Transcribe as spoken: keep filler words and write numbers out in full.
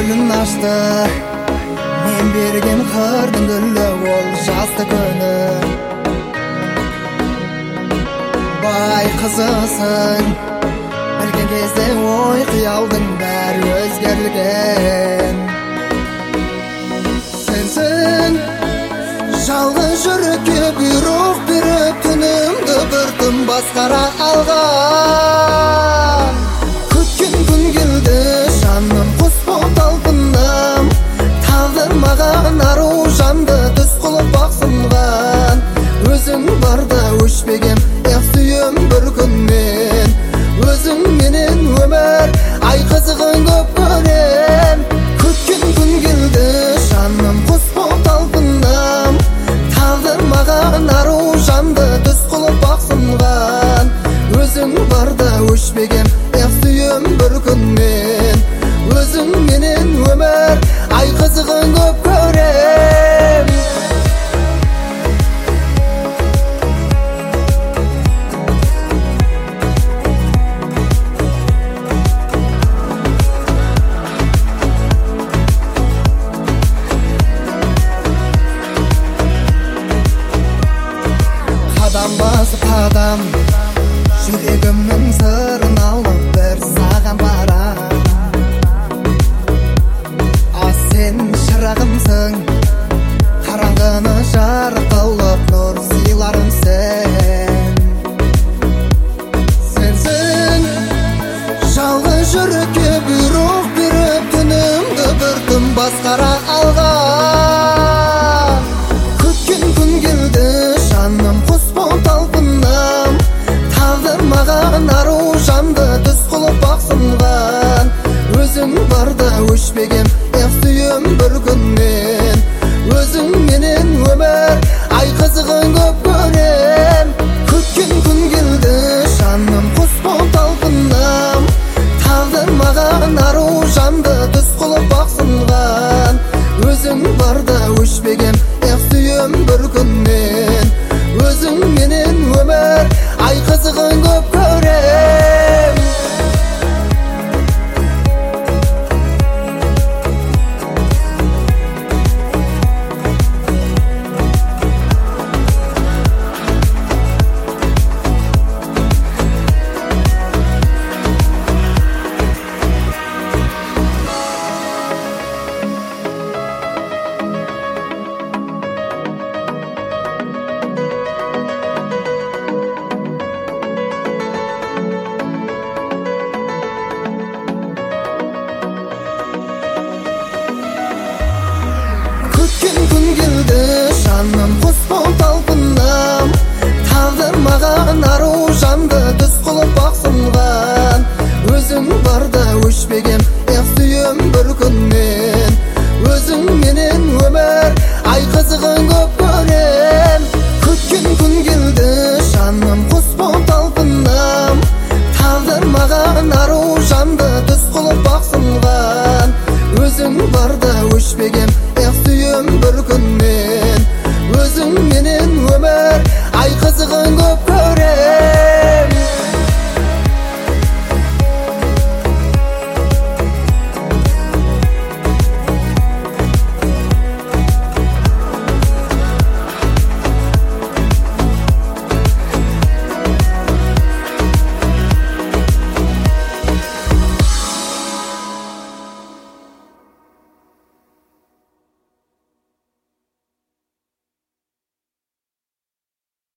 гүлін ашты, мен берген қырдың гүлі ол жасты күні. Бай қызысың, білген кезде ой қиялдың бәрі өзгерілген. Сенсің жалғыз жүрекке бұйрық беріп, түнімді бір түн басқара алған. Күткен күн келді, жаным құс болып талпындым, тағдыр маған ару жанды түс қылып бақсынған. Өзің барда өшпегем, эх сүйем бір күнмен, өзің менен өмір ай қызығын көп көрем. Күткен күн келді, жаным құс болып талпындым, тағдыр маған ару жанды түс қылып бақсынған. Өзің барда өшпегем, эх сүйем бір күнмен, өзің менен өмір ай қызығын көп көрем. Қадам басып қадам, жүрегімнің сырын алып бір саған барам. А сен шырағымсың, қараңғыны жарық қылып нұр сыйларым сен. Сенсің жалғыз жүрекке бұйрық беріп, түнімді бір түн басқара алған. Күткен күн келді, жаным құс болып талпындым, тағдыр маған ару жанды түс қылып бақсынған. Өзің барда өшпегем, эх сүйем бір күнмен, өзің менен өмір ай қызығын көп көрем. Күткен күн келді, жаным құс болып талпындым, тағдыр маған ару жанды түс қылып бақсынған. Өзің барда өшпегем, эх сүйем бір күнмен, өзің менен өмір ай қызығын көп көрем. Күткен күн келді, жаным құс болып талпындым, тағдыр маған ару жанды түс қылып бақсынған. Өзің барда өшпегем, эх сүйем бір күнмен, өзің менен өмір ай қызығын көп көрем. Күткен күн келді, жаным құс болып талпындым, тағдыр маған ару жанды түс қылып бақсынған. Өзің барда өшпегем, эх сүйем бір күнмен,